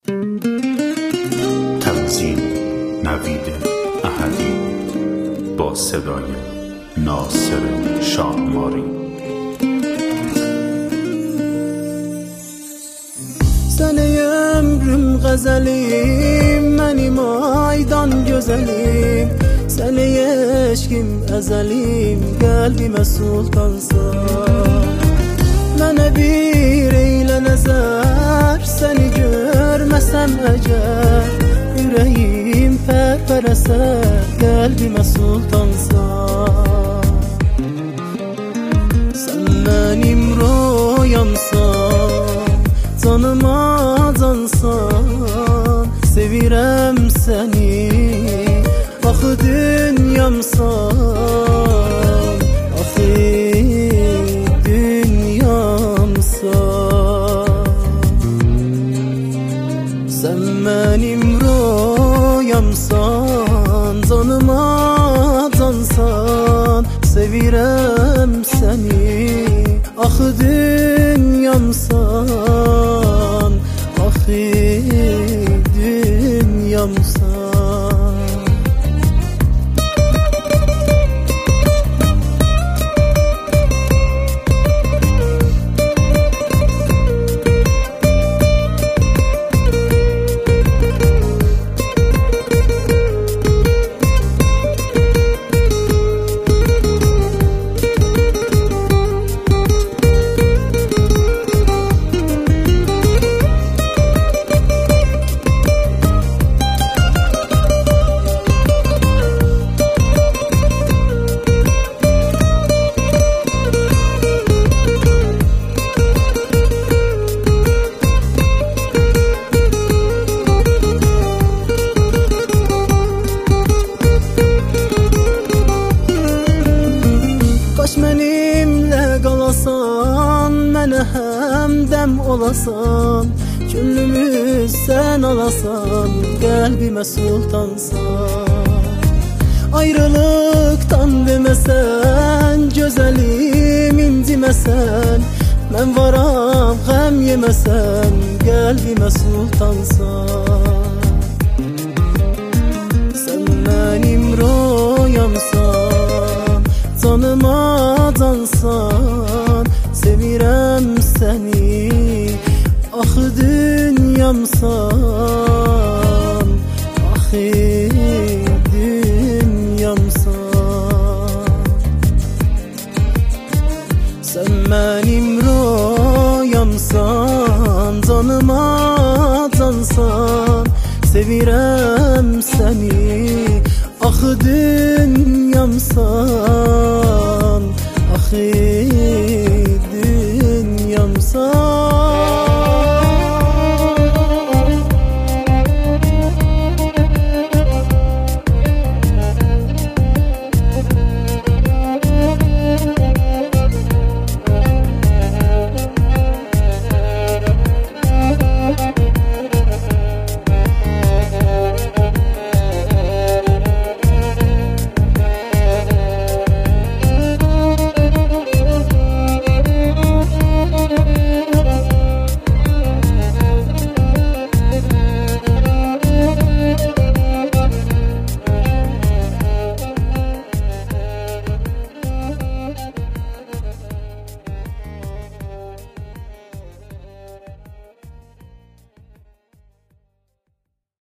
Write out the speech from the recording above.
تنظیم نوید احدی با صدای ناصر شاهماری. Sene ömrüm gazelim, benim aydan güzelim. Sene eşkim ezelim, kalbime sultansan. Bana bir eyle nezer, seni görmesem eğer. Yüreğim perper eser, kalbime sultansan. Sen benim rüyamsan, canıma cansan, sevirem seni. Axı dünyamsan, axı dünyamsan. Sen benim rüyamsan, canıma cansan, sevirem seni. Axı dünyamsan, axı dünyamsan. Benimle qalasan, mənə həmdəm olasan. Könlümüz sən alasan, qəlbimə sultansan. Ayrılıqdan deməsən, gözəlim inciməsən. Mən varam qəm yeməsən, qəlbimə sultansan. Sən mənim rüyamsan, canıma cansan, sevirem seni. Axı dünyamsan, axı dünyamsan. Sen benim rüyamsan, canıma cansan, sevirem seni. Axı dünyamsan, axı